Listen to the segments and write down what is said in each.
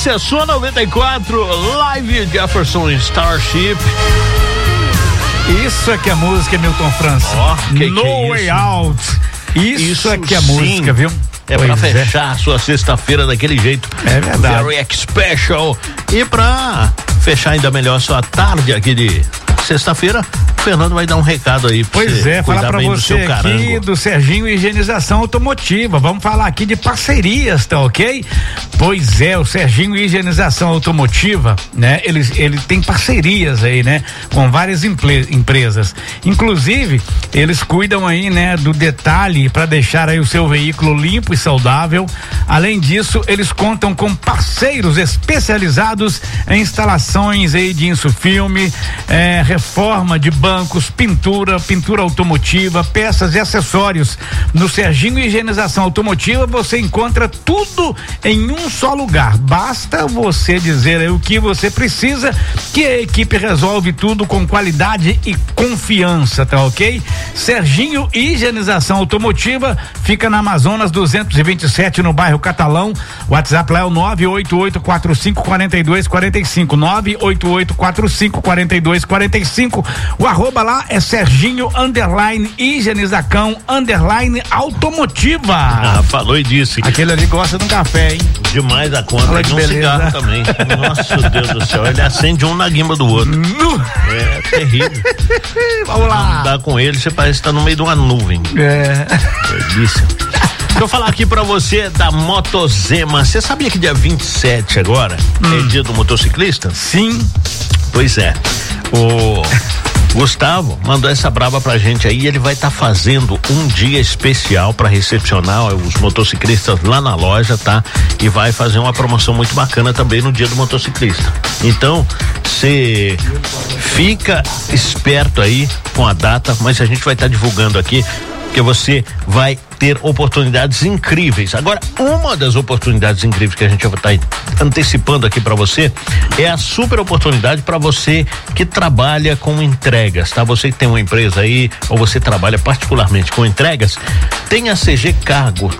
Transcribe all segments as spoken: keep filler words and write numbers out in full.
Essa é a sua noventa e quatro Live Jefferson Starship. Isso é que é música, Milton França. Oh, que No que é Way isso? Out. Isso, isso é que é sim. música, viu? É pois pra fechar é. a sua sexta-feira daquele jeito. É verdade. Very special. E pra fechar ainda melhor a sua tarde aqui de sexta-feira, o Fernando vai dar um recado aí. Pra pois você é, falar pra você do aqui do Serginho Higienização Automotiva. Vamos falar aqui de parcerias, tá ok? Pois é, o Serginho Higienização Automotiva, né? Ele, ele tem parcerias aí, né? Com várias emple, empresas. Inclusive, eles cuidam aí, né? Do detalhe para deixar aí o seu veículo limpo e saudável. Além disso, eles contam com parceiros especializados em instalações aí de insufilme, é, reforma de bancos, pintura, pintura automotiva, peças e acessórios. No Serginho Higienização Automotiva você encontra tudo em um só lugar. Basta você dizer aí o que você precisa, que a equipe resolve tudo com qualidade e confiança, tá ok? Serginho Higienização Automotiva fica na Amazonas duzentos e vinte e sete, no bairro Catalão. O WhatsApp lá é o nove oito oito quatro cinco quatro dois quatro cinco, nove oito oito quatro cinco quatro dois quatro cinco. O arroba lá é Serginho underline Higienizacão underline Automotiva. Ah, falou e disse. Aquele ali gosta de um café, hein? Demais da conta. Olha que de um beleza. cigarro também. Nossa, Deus do céu, ele acende um na guimba do outro. É terrível. Vamos lá. Andar com ele, você parece estar no meio de uma nuvem. É. Delícia. Deixa eu falar aqui pra você da Motozema. Você sabia que dia vinte e sete agora hum. é dia do motociclista? Sim. Pois é. O Gustavo mandou essa braba pra gente aí, ele vai estar tá fazendo um dia especial para recepcionar os motociclistas lá na loja, tá? E vai fazer uma promoção muito bacana também no dia do motociclista. Então, você fica esperto aí com a data, mas a gente vai estar tá divulgando aqui, porque você vai ter oportunidades incríveis. Agora, uma das oportunidades incríveis que a gente vai estar antecipando aqui para você é a super oportunidade para você que trabalha com entregas, tá? Você que tem uma empresa aí, ou você trabalha particularmente com entregas, tem a C G Cargo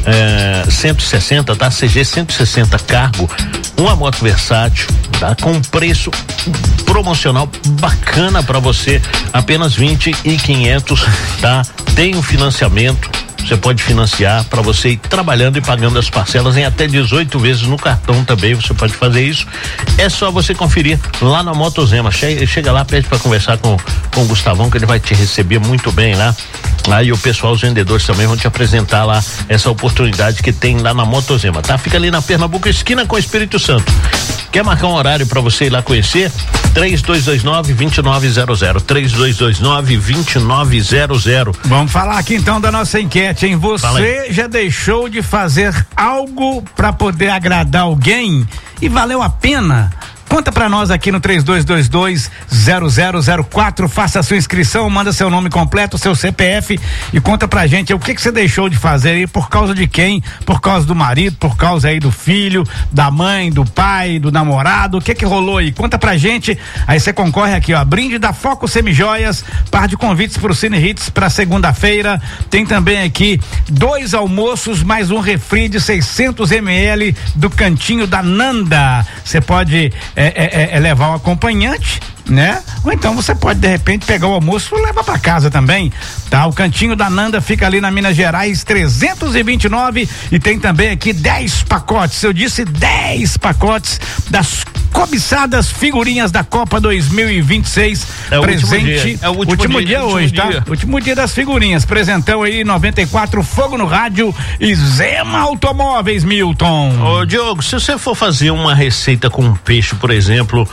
é, cento e sessenta, tá? C G cento e sessenta Cargo, uma moto versátil, tá? Com um preço promocional bacana para você, apenas vinte e quinhentos, tá? Tem um financiamento, você pode financiar para você ir trabalhando e pagando as parcelas em até dezoito vezes no cartão também, você pode fazer isso. É só você conferir lá na Motozema. Chega, chega lá, pede para conversar com, com o Gustavão, que ele vai te receber muito bem lá. Aí o pessoal, os vendedores também vão te apresentar lá essa oportunidade que tem lá na Motozema, tá? Fica ali na Pernambuco, esquina com o Espírito Santo. Quer marcar um horário para você ir lá conhecer? três dois dois nove, dois nove zero zero, três dois dois nove, dois nove zero zero. Vamos falar aqui então da nossa enquete, hein? Você já deixou de fazer algo para poder agradar alguém e valeu a pena? Conta pra nós aqui no três dois dois dois, zero zero zero quatro, faça a sua inscrição, manda seu nome completo, seu C P F e conta pra gente o que que você deixou de fazer aí, por causa de quem? Por causa do marido, por causa aí do filho, da mãe, do pai, do namorado, o que que rolou aí? Conta pra gente, aí você concorre aqui, ó, brinde da Foco Semijoias, par de convites pro Cine Hits pra segunda-feira, tem também aqui dois almoços mais um refri de seiscentos mililitros do Cantinho da Nanda, você pode é, é, é levar um acompanhante, né? Ou então você pode de repente pegar o almoço e levar pra casa também, tá? O Cantinho da Nanda fica ali na Minas Gerais trezentos e vinte e nove e tem também aqui dez pacotes, eu disse dez pacotes das cobiçadas figurinhas da Copa dois mil e vinte e seis, é presente, é o último, último dia, dia, dia hoje, último tá? dia. Último dia das figurinhas, presentão aí noventa e quatro, Fogo no Rádio e Zema Automóveis, Milton. Ô Diogo, se você for fazer uma receita com um peixe, por exemplo,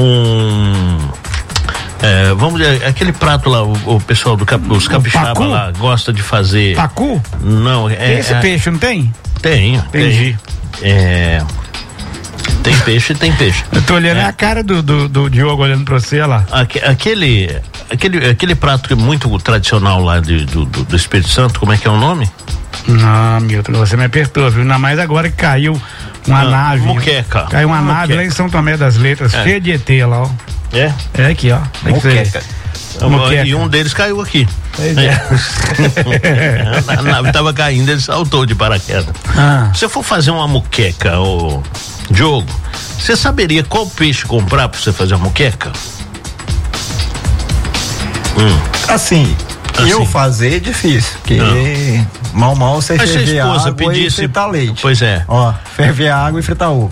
um É, vamos dizer, aquele prato lá, o, o pessoal do cap, os capixaba lá gosta de fazer. Pacu? Não, é. Tem esse é, peixe, não tem? Tem. Entendi. Tem, é, tem peixe e tem peixe. Eu tô olhando é. a cara do, do, do Diogo olhando pra você lá. Aque, aquele, aquele, aquele prato que é muito tradicional lá de, do, do, do Espírito Santo, como é que é o nome? Não, Milton, você me apertou, viu? Ainda mais agora que caiu uma ah, nave. Muqueca. Caiu uma Muqueca. nave lá em São Tomé das Letras, é. cheia de E T lá, ó. É? É aqui, ó. Muqueca. Muqueca. E um deles caiu aqui. Pois é. A nave tava caindo, ele saltou de paraquedas. Ah. Se eu for fazer uma muqueca, ou Diogo, você saberia qual peixe comprar pra você fazer a moqueca? Hum. Assim, assim, eu fazer é difícil, porque não. mal mal você ferver água pedisse... e fritar leite. Pois é. Ó, ferver água e fritar ovo.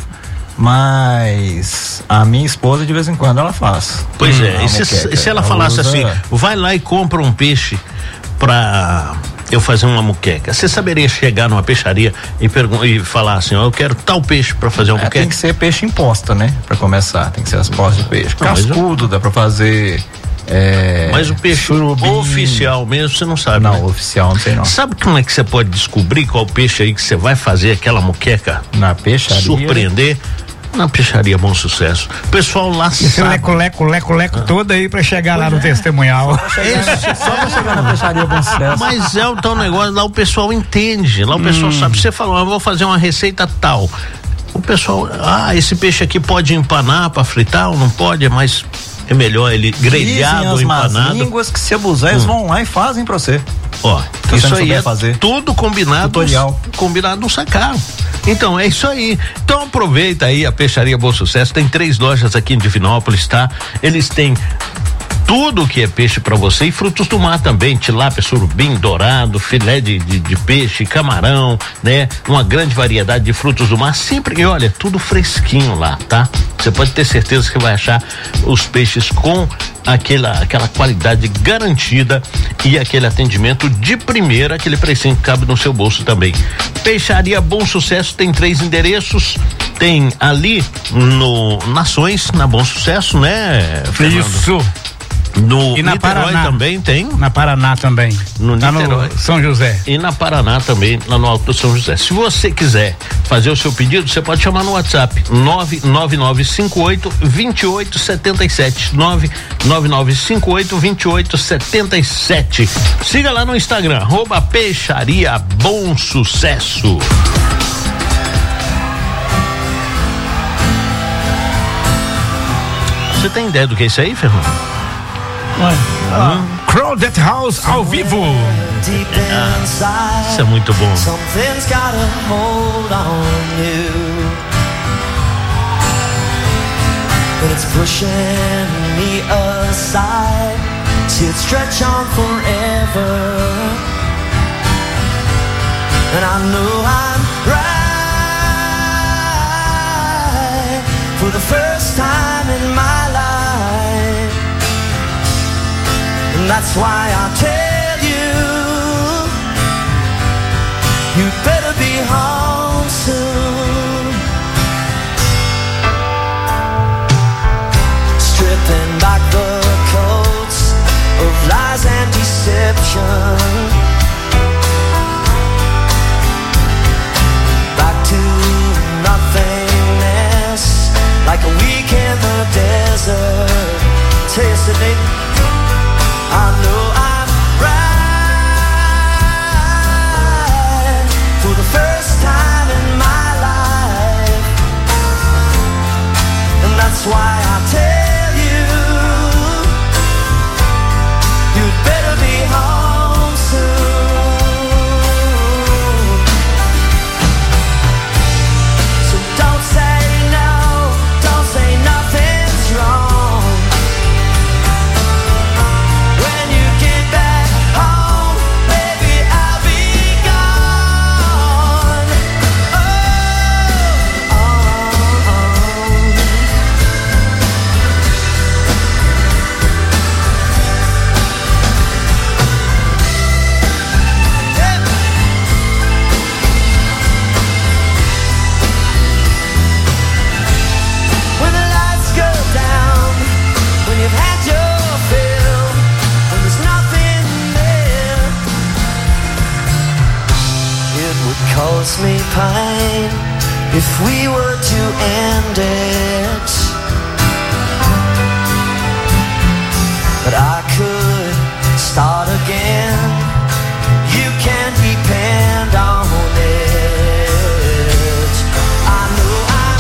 Mas a minha esposa de vez em quando ela faz. Pois hum, é, e se, se ela, ela falasse usa... assim, vai lá e compra um peixe pra eu fazer uma moqueca, você saberia chegar numa peixaria e, e falar assim, ó, eu quero tal peixe pra fazer uma é, moqueca? Tem que ser peixe imposta, né? Pra começar, tem que ser as postas de peixe. Não, cascudo eu... dá pra fazer. É, mas o peixe surubim. Oficial mesmo, você não sabe, não, né? Oficial não sei não. Sabe como é que você pode descobrir qual peixe aí que você vai fazer aquela moqueca? Na peixaria. Surpreender? Na peixaria Bom Sucesso. O pessoal lá sabe. Esse leco, leco, leco, leco ah. todo aí pra chegar pois lá no é. testemunhal. Só pra, chegar, só pra chegar na peixaria Bom Sucesso. Mas é o tal negócio, lá o pessoal entende, lá o hum. pessoal sabe. Você falou, eu vou fazer uma receita tal. O pessoal, ah, esse peixe aqui pode empanar pra fritar ou não pode, mas é melhor ele grelhado ou empanado. As línguas que se abusar, eles hum. vão lá e fazem pra você. Ó, se isso aí é fazer. tudo combinado. Tutorial. Combinado no Sacar. Então, é isso aí. Então aproveita aí a Peixaria Bom Sucesso, tem três lojas aqui em Divinópolis, tá? Eles têm tudo que é peixe para você e frutos do mar também, tilápia, surubim, dourado, filé de, de, de peixe, camarão, né? Uma grande variedade de frutos do mar, sempre, e olha, tudo fresquinho lá, tá? Você pode ter certeza que vai achar os peixes com aquela, aquela qualidade garantida e aquele atendimento de primeira, aquele precinho que cabe no seu bolso também. Peixaria Bom Sucesso tem três endereços, tem ali no Nações, na Bom Sucesso, né, Fernando? Isso. No e na Niterói Paraná também tem? Na Paraná também. No tá Niterói. No São José. E na Paraná também, lá no Alto São José. Se você quiser fazer o seu pedido, você pode chamar no WhatsApp nove nove nove cinco oito, dois oito sete sete. nove nove nove cinco oito, dois oito sete sete. Siga lá no Instagram, arroba Peixaria Bom Sucesso. Você tem ideia do que é isso aí, Fernando? Ah. Crowded House ao vivo. Ah, isso é muito bom. It's pushing me aside, see it stretch on forever, and I know I'm right for the first time in my life. And that's why I tell you, you better be home soon. Stripping back the coats of lies and deception, back to nothingness, like a week in the desert. Taste it, baby. I know I'm right for the first time in my life, and that's why I tell you, you'd better be home soon. So don't say no, don't say nothing's wrong. Cause me pain if we were to end it, but I could start again. You can depend on it. I know I'm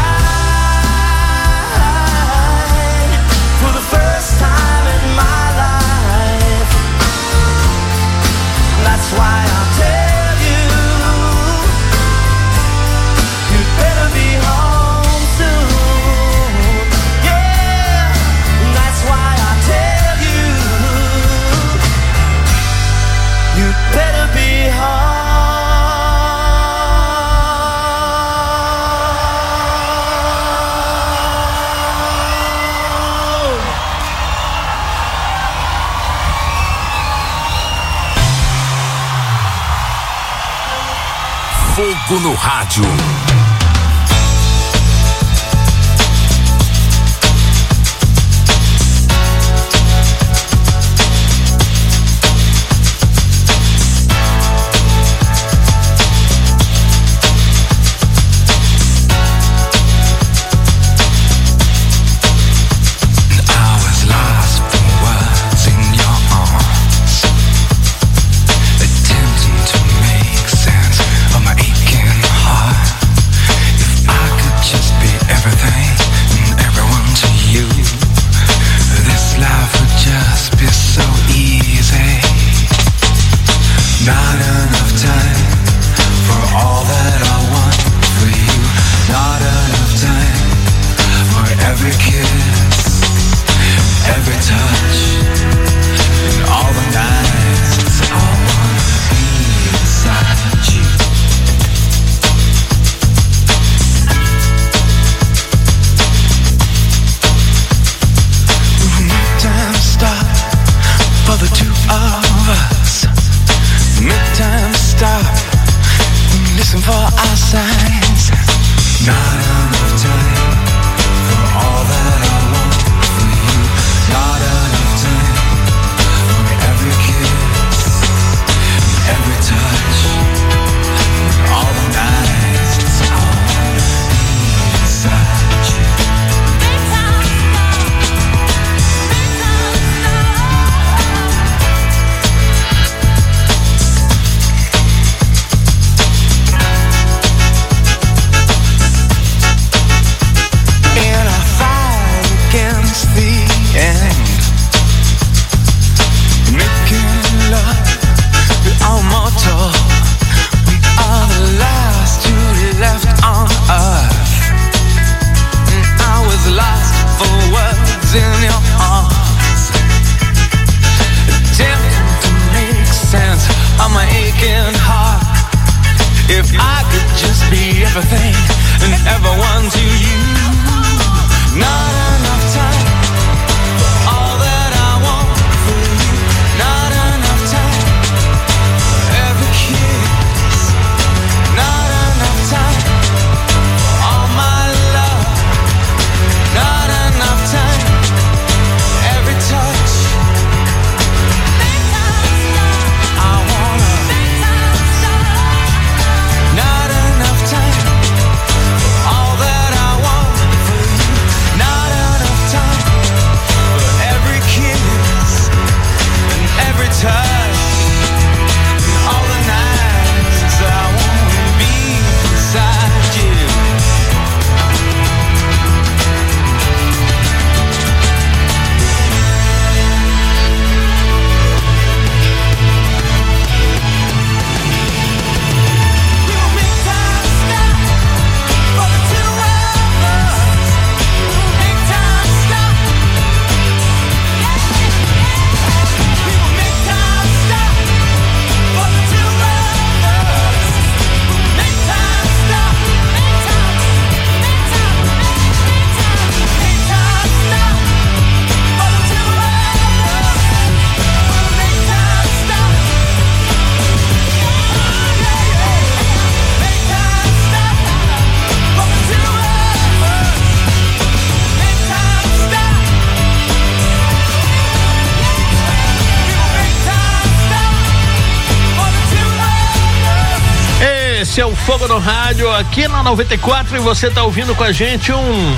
right for the first time in my life. That's why I tell you, better be home. Fogo no Rádio. Esse é o Fogo no Rádio aqui na noventa e quatro e você tá ouvindo com a gente um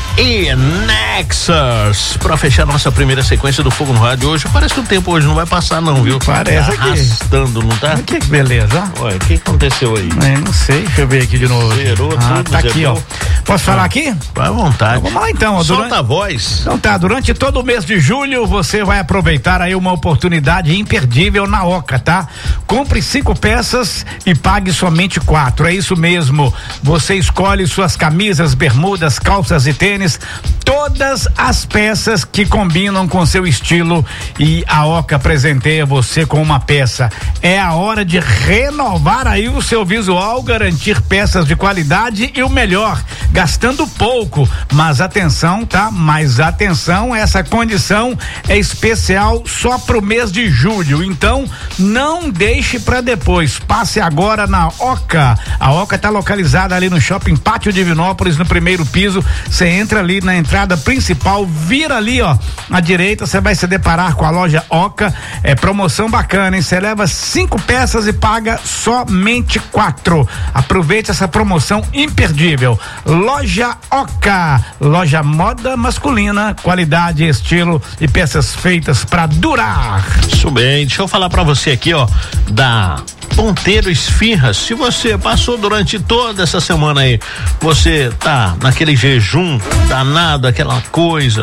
E-Nexus pra fechar nossa primeira sequência do Fogo no Rádio hoje. Parece que o tempo hoje não vai passar não, viu? Parece tá arrastando, não tá? Que beleza. Ué, o que aconteceu aí? É, não sei, deixa eu ver aqui de novo. Zerou ah, tudo, tá aqui, zerou. ó. Posso falar aqui? Vai à vontade. Então, vamos lá então. Solta durante... a voz. Então tá, durante todo o mês de julho você vai aproveitar aí uma oportunidade imperdível na Oca, tá? Compre cinco peças e pague somente quatro, é isso mesmo. Você escolhe suas camisas, bermudas, calças e tênis todas as peças que combinam com seu estilo, e a Oca presenteia você com uma peça. É a hora de renovar aí o seu visual, garantir peças de qualidade e o melhor, gastando pouco, mas atenção, tá? Mas atenção, essa condição é especial só pro mês de julho, então não deixe para depois, passe agora na Oca. A Oca tá localizada ali no Shopping Pátio Divinópolis, no primeiro piso. Você entra ali na entrada principal, vira ali, ó, à direita, você vai se deparar com a loja Oca. É promoção bacana, hein? Você leva cinco peças e paga somente quatro. Aproveite essa promoção imperdível. Loja Oca, loja moda masculina, qualidade, estilo e peças feitas para durar. Isso bem, deixa eu falar para você aqui, ó, da Ponteiro Esfirras. Se você passou durante toda essa semana aí, você tá naquele jejum danado, aquela coisa,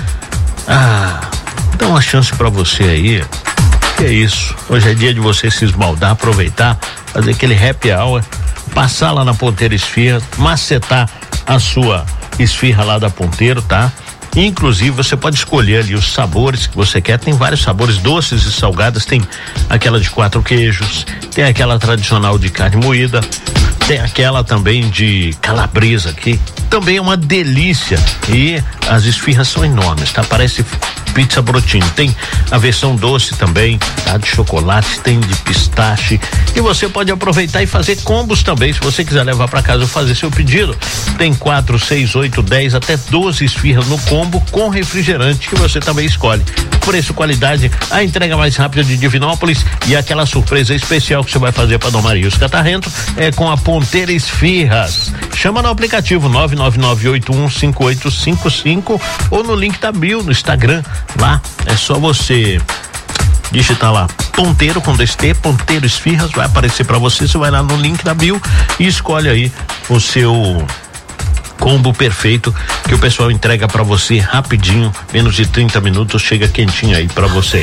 ah, dá uma chance pra você aí. Que é isso, hoje é dia de você se esbaldar, aproveitar, fazer aquele happy hour, passar lá na Ponteiro Esfirras, macetar a sua esfirra lá da Ponteiro, tá? Inclusive você pode escolher ali os sabores que você quer, tem vários sabores, doces e salgadas, tem aquela de quatro queijos, tem aquela tradicional de carne moída, tem aquela também de calabresa, que também é uma delícia, e as esfirras são enormes, tá? Parece pizza brotinho. Tem a versão doce também, tá? De chocolate, tem de pistache, e você pode aproveitar e fazer combos também, se você quiser levar para casa ou fazer seu pedido. Tem quatro, seis, oito, dez, até doze esfirras no combo com refrigerante, que você também escolhe. Preço, qualidade, a entrega mais rápida de Divinópolis, e aquela surpresa especial que você vai fazer para Dom Marius Catarrento é com a Ponteira Esfirras. Chama no aplicativo nove nove nove oito um cinco oito cinco cinco ou no link da bio no Instagram. Lá é só você digitar lá Ponteiro com dois T, Ponteiro Esfirras, vai aparecer para você. Você vai lá no link da bio e escolhe aí o seu combo perfeito, que o pessoal entrega para você rapidinho, menos de trinta minutos, chega quentinho aí para você.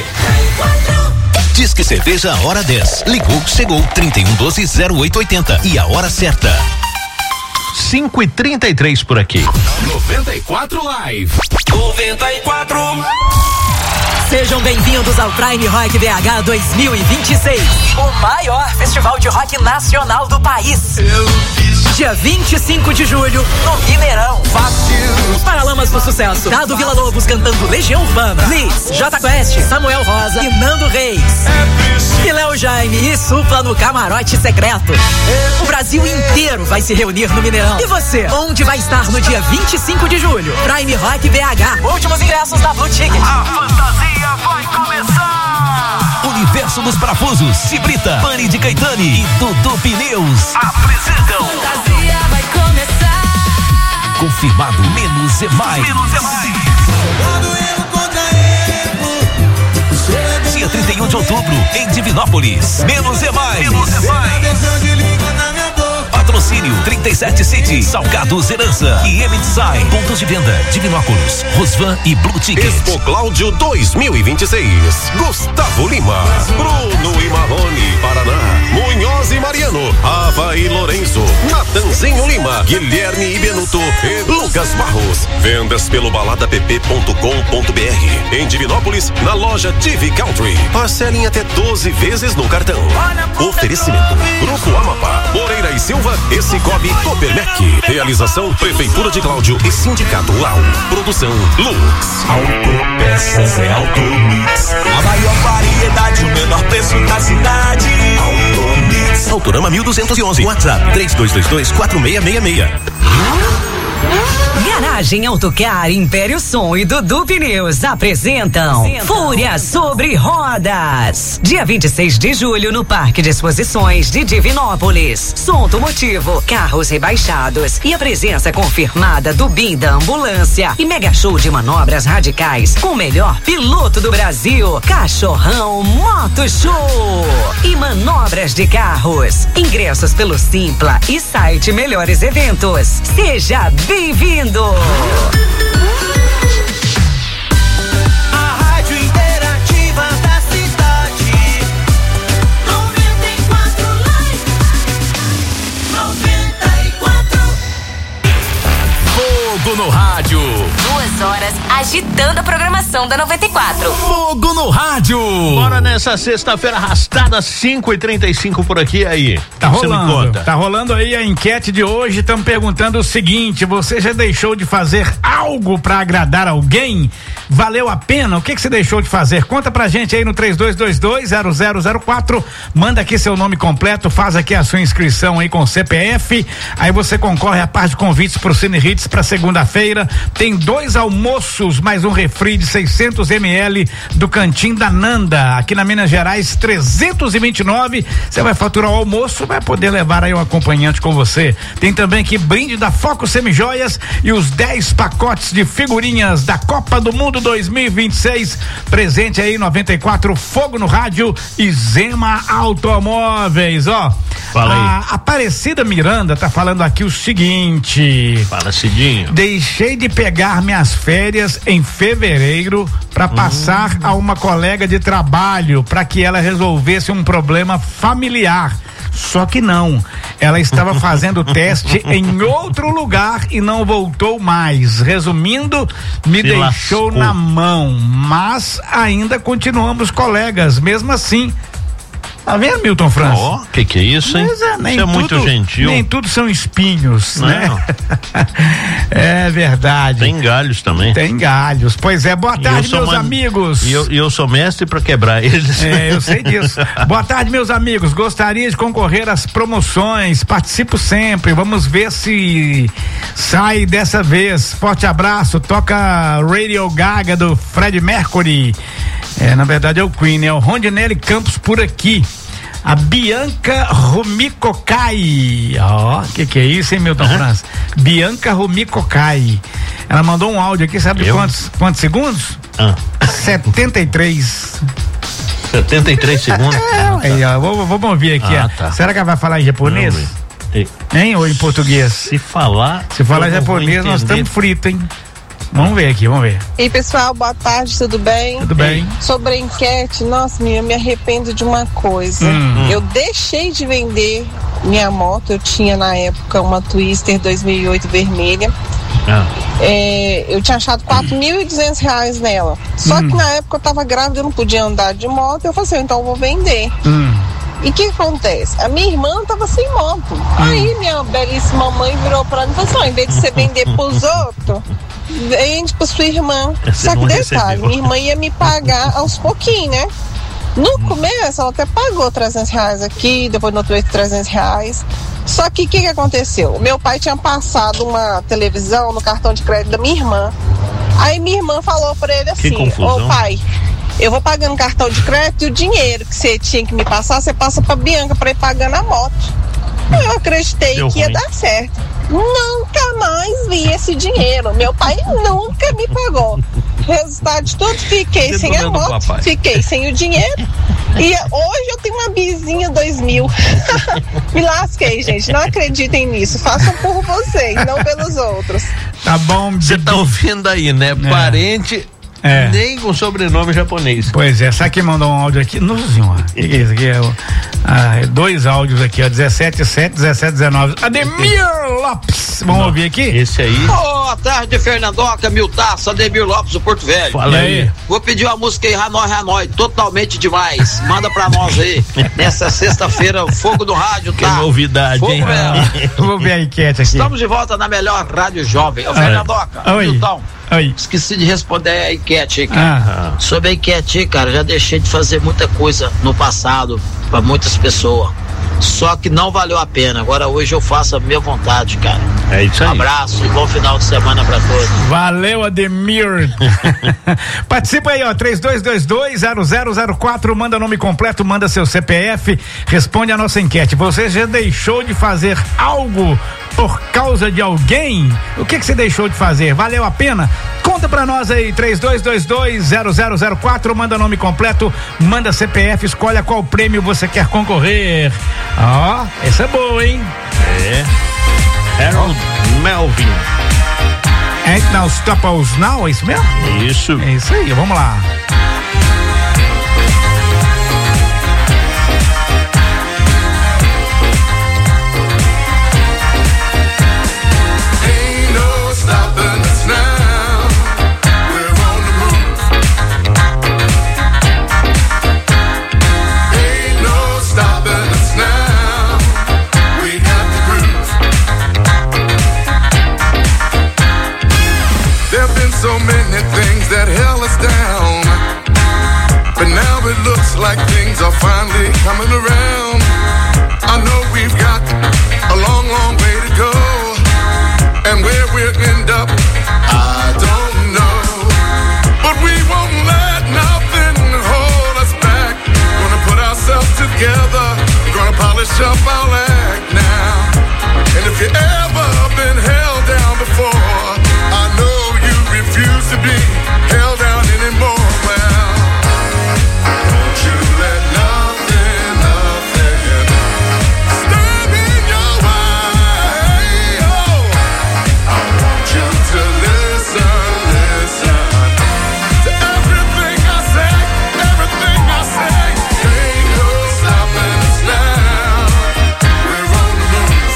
Diz que cerveja a hora dez. Ligou, chegou, trinta e um doze zero oito oitenta, e a hora certa. cinco e trinta e três por aqui. noventa e quatro Live. noventa e quatro. Sejam bem-vindos ao Prime Rock B H dois mil e vinte e seis, o maior festival de rock nacional do país. Dia vinte e cinco de julho, no Mineirão. Os Paralamas do Sucesso, Dado Villa Lobos cantando Legião Urbana, Liz, J Quest, Samuel Rosa e Nando Reis. E Léo Jaime e Supla no Camarote Secreto. O Brasil inteiro vai se reunir no Mineirão. E você, onde vai estar no dia vinte e cinco de julho? Prime Rock B H. Últimos ingressos da Blue Ticket. A fantasia vai começar. Universo dos Parafusos, Cibrita, Pani de Caetani e Dudu Pneus apresentam. Fantasia vai começar. Confirmado, menos é mais. Menos é mais. Dia trinta e um de outubro, em Divinópolis. Menos é mais. Menos é mais. Patrocínio trinta e sete City, Salgados Herança e M Design. Pontos de venda: Divinópolis, Rosvan e Blue Ticket. Expo Cláudio dois mil e vinte e seis. Gustavo Lima, Bruno e Marrone, Paraná, Munhoz e Mariano, Ava e Lourenço, Natanzinho Lima, Guilherme e Benuto e Lucas Barros. Vendas pelo balada p p ponto com ponto b r. Em Divinópolis, na loja Divi Country. Parcelem até doze vezes no cartão. Oferecimento: Grupo Amapá, Moreira e Silva e Cicobi Copermec. Realização: Prefeitura de Cláudio e Sindicato Lau. Produção: Lux. Autopeças é Automix. A maior variedade, o menor preço da cidade. Automix. Autorama mil duzentos e onze. WhatsApp três dois dois dois quatro seis seis seis. Garagem Autocar, Império Som e Dudu Pneus apresentam, apresentam Fúria sobre Rodas. Dia vinte e seis de julho no Parque de Exposições de Divinópolis. Som automotivo, carros rebaixados e a presença confirmada do B I M da Ambulância e mega show de manobras radicais com o melhor piloto do Brasil, Cachorrão Moto Show e manobras de carros. Ingressos pelo Simpla e site Melhores Eventos. Seja bem-vindo. A rádio interativa da cidade. noventa e quatro Live. noventa e quatro. Fogo no rádio. Duas seis horas, agitando a programação da noventa e quatro. Fogo no rádio. Bora nessa sexta-feira arrastada, cinco e trinta e cinco por aqui aí. Tá rolando, tá rolando aí a enquete de hoje, estamos perguntando o seguinte: você já deixou de fazer algo pra agradar alguém? Valeu a pena? O que que você deixou de fazer? Conta pra gente aí no três dois dois dois zero zero zero quatro, manda aqui seu nome completo, faz aqui a sua inscrição aí com C P F, aí você concorre a par de convites pro Cine Hits pra segunda-feira, tem dois almoços, mais um refri de seiscentos mililitros do Cantinho da Nanda, aqui na Minas Gerais trezentos e vinte e nove, você vai faturar o almoço, vai poder levar aí um acompanhante com você. Tem também aqui brinde da Foco Semijoias e os dez pacotes de figurinhas da Copa do Mundo dois mil e vinte e seis, presente aí noventa e quatro, Fogo no Rádio e Zema Automóveis, ó. Fala aí. A Aparecida Miranda tá falando aqui o seguinte: fala, Cidinho. Deixei de pegar minhas férias em fevereiro para passar hum. a uma colega de trabalho para que ela resolvesse um problema familiar. Só que não, ela estava fazendo teste em outro lugar e não voltou mais. Resumindo, me Se deixou lascou. na mão, mas ainda continuamos colegas, mesmo assim. Tá vendo, Milton França? Ó, oh, que que é isso, hein? Mas é, nem isso é tudo, muito gentil. Nem tudo são espinhos, não. né? É verdade. Tem galhos também. Tem galhos. Pois é, boa tarde, meus man... amigos. E eu, eu sou mestre pra quebrar eles. É, eu sei disso. Boa tarde, meus amigos. Gostaria de concorrer às promoções. Participo sempre. Vamos ver se sai dessa vez. Forte abraço. Toca Radio Gaga do Fred Mercury. É, na verdade é o Queen, é o Rondinelli Campos por aqui. A Bianca Rumicocai. Ó, oh, que que é isso, hein, Milton uhum. França? Bianca Rumicocai. Ela mandou um áudio aqui, sabe de quantos, quantos segundos? Ah. setenta e três. setenta e três segundos? É, aí, ó, vamos, vamos ouvir aqui. Ah, tá. Será que ela vai falar em japonês? Hein? Ou em português? Se falar. Se falar em japonês, nós estamos fritos, hein? Vamos ver aqui, vamos ver. E pessoal, boa tarde, tudo bem? Tudo bem. Sobre a enquete, nossa, eu me arrependo de uma coisa. Hum. Eu deixei de vender minha moto, eu tinha na época uma Twister dois mil e oito vermelha. Ah. É, eu tinha achado quatro mil e duzentos reais nela. Só hum. que na época eu tava grávida, eu não podia andar de moto, eu falei assim, então eu vou vender. Hum. E o que acontece? A minha irmã tava sem moto. Hum. Aí minha belíssima mãe virou pra mim e falou assim, ó, em vez de você vender pros outros, vende pra sua irmã. Você Só que detalhe, recebeu. minha irmã ia me pagar aos pouquinhos, né? No começo ela até pagou trezentos reais aqui, depois no outro mês trezentos reais. Só que o que que aconteceu? Meu pai tinha passado uma televisão no cartão de crédito da minha irmã. Aí minha irmã falou pra ele assim, ô pai, eu vou pagando cartão de crédito e o dinheiro que você tinha que me passar, você passa pra Bianca pra ir pagando a moto. Eu acreditei Deu que ia ruim. dar certo. Nunca mais vi esse dinheiro. Meu pai nunca me pagou. Resultado de tudo, fiquei Você sem a moto, fiquei sem o dinheiro. E hoje eu tenho uma bizinha dois mil. Me lasquei, gente. Não acreditem nisso. Façam por vocês, não pelos outros. Tá bom, você tá ouvindo aí, né? É. Parente. É. Nem com sobrenome japonês. Pois é, sabe quem mandou um áudio aqui? Nossa senhora, o que, que é isso aqui? É, ah, dois áudios aqui, ó, dezessete sete, dezessete dezenove. Ademir Lopes, vamos Não, ouvir aqui? Esse aí. Boa tarde, Fernandoca, Miltaço, Ademir Lopes, do Porto Velho. Fala aí. Vou pedir uma música aí, Hanoi, Hanoi, totalmente demais. Manda pra nós aí, nessa sexta-feira, Fogo do Rádio, tá? Que novidade, Fogo hein? Ah, vou ver a enquete aqui. Estamos de volta na melhor rádio jovem. Ô, Fernandoca, Oi. Milton. Oi. Esqueci de responder a enquete aí, cara. Ah. Sobre a enquete aí, cara, já deixei de fazer muita coisa no passado pra muitas pessoas. Só que não valeu a pena. Agora hoje eu faço a minha vontade, cara. É isso aí. Um abraço e bom final de semana pra todos. Valeu, Ademir. Participa aí, ó, três dois dois dois zero zero zero quatro, manda nome completo, manda seu C P F, responde a nossa enquete. Você já deixou de fazer algo por causa de alguém? O que que você deixou de fazer? Valeu a pena? Conta pra nós aí, três dois dois dois zero zero zero quatro, manda nome completo, manda C P F, escolha qual prêmio você quer concorrer. Ó, oh, essa é boa, hein? É. Harold Melvin. Ain't Now Stop Us Now, é isso mesmo? Isso. É isso aí, vamos lá. Ain't no stopping us now. polish up our act now. And if you ever been held down before, I know you refuse to be held down anymore. Well, don't you let nothing, nothing stand in your way. Oh, I want you to listen, listen to everything I say, everything I say. Ain't no stopping us now. We're on the move.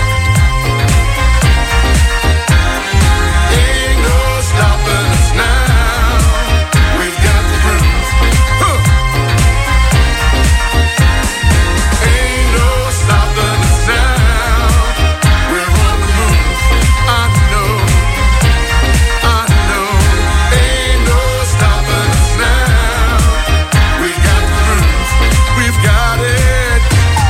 Ain't no stopping us now. We've got the groove. Huh. Ain't no stopping us now. We're on the move. I know, I know. Ain't no stopping us now. We've got the groove. We've got it.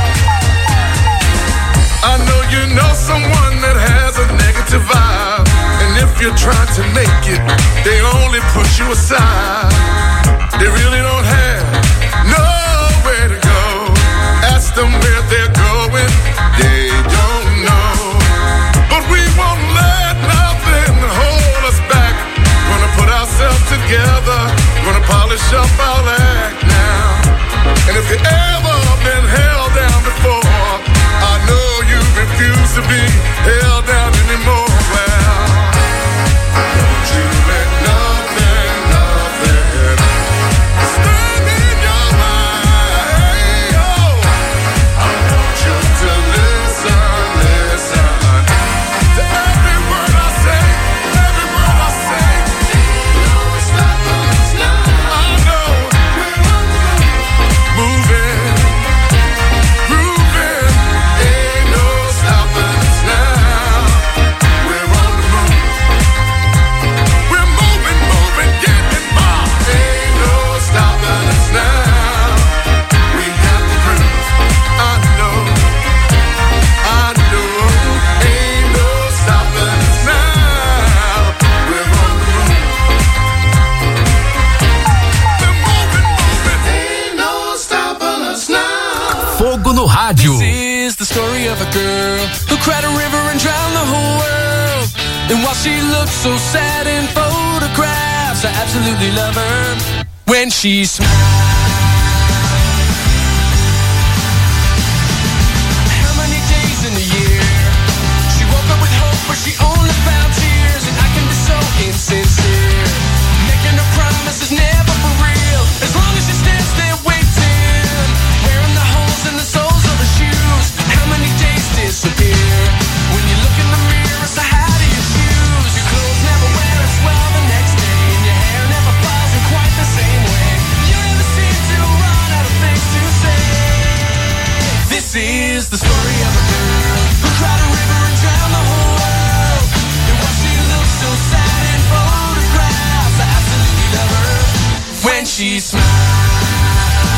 I know you know someone that has a negative vibe, and if you're trying to make it, they only push you aside. They really don't have nowhere to go. Ask them where they're going, they don't know. But we won't let nothing hold us back. Gonna put ourselves together, gonna polish up our act now. And if you ever been held down before, I know you refuse to be held down anymore. Well, don't you let nothing, nothing stand in your way. Oh, I want you to listen, listen to every word I say, every word I say. No stopping us now. I know we're on the move, moving, grooving. Ain't no stopping us now. We're on the move. We're moving, moving, getting by. Ain't no stopping us now. We got the groove. I know, I know. Ain't no stopping us now. We're on the move. We're moving, moving. Ain't no stopping us now. Fogo no rádio. This is the story of a girl who cried a river and drowned the whole world. And while she looks so sad in photographs, I absolutely love her when she smiles. How many days in the year she woke up with hope, but she only found tears? And I can be so insincere, making her promises never for real. As long as she stands there waiting, wearing the holes in the soles of her shoes. How many days disappear when you look in the mirror? So how do you choose? Your clothes never wear as well the next day, and your hair never falls in quite the same way. You never seem to run out of things to say. This is the story of a girl who cried a river and drowned the whole world. And while she looks so sad in photographs, I absolutely love her when she smiles.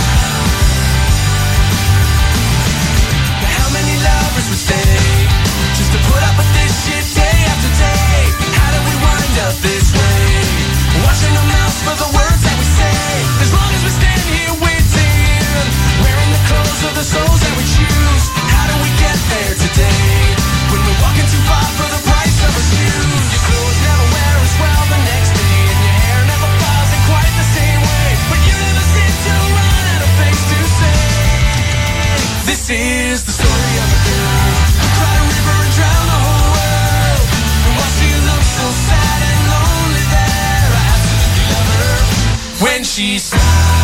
How many lovers would stay just to put up with this shit day after day? How did we wind up this way? Watching our mouths for the words that we say. As long as we stand here waiting, wearing the clothes of the souls that we choose. How do we get there today when we're walking too far for the price of our shoes? Your clothes never wear as well the next day, and your hair never falls in quite the same way. But you never seem to run out of things to say. This is the story of a girl who cried a river and drowned the whole world. And while she looks so sad and lonely there, I absolutely love her when she smiles.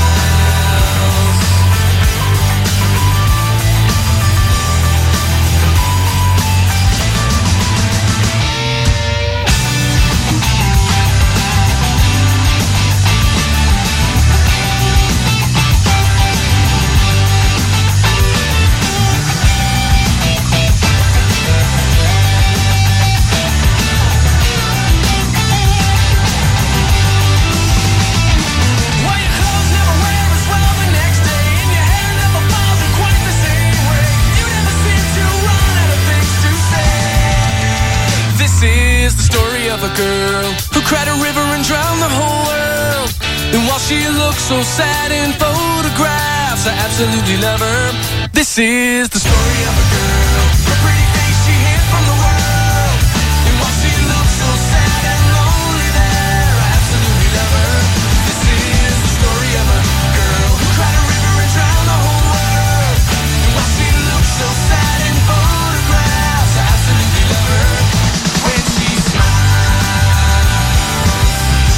Why your clothes never wear as well the next day, and your hair never falls in quite the same way. You never seem to run out of things to say. This is the story of a girl who cried a river and drowned the whole world. And while she looks so sad in photographs, I absolutely love her. This is the story of a girl, her pretty face she hid from the world. And while she looks so sad and lonely there, I absolutely love her. This is the story of a girl who cried a river and drowned the whole world. And while she looks so sad in photographs, I absolutely love her. When she smiles,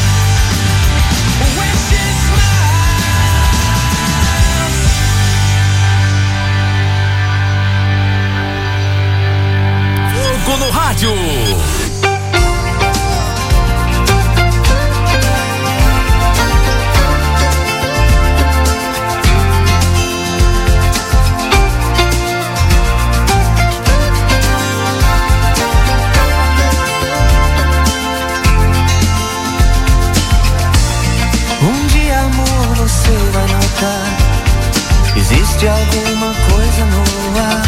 when she smiles. Fogo no rádio. Um dia, amor, você vai notar, existe alguma coisa no ar.